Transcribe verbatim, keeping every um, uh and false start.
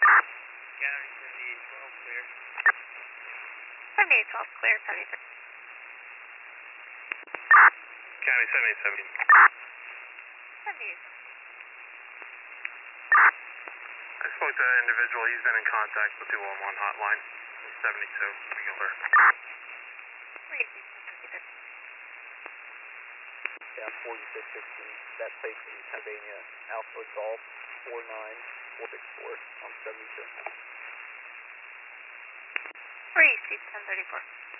County seventy-eight twelve, clear. seventy-eight twelve, clear, seventy-six. County seventy-eight seventy. seventy-eight. I spoke to that individual. He's been in contact with the two one one hotline. seventy-two, regular. Yeah, forty-six sixteen. That place in Pennsylvania, Alpha Golf four nine four six four on seventy-two. Free, seat ten thirty-four.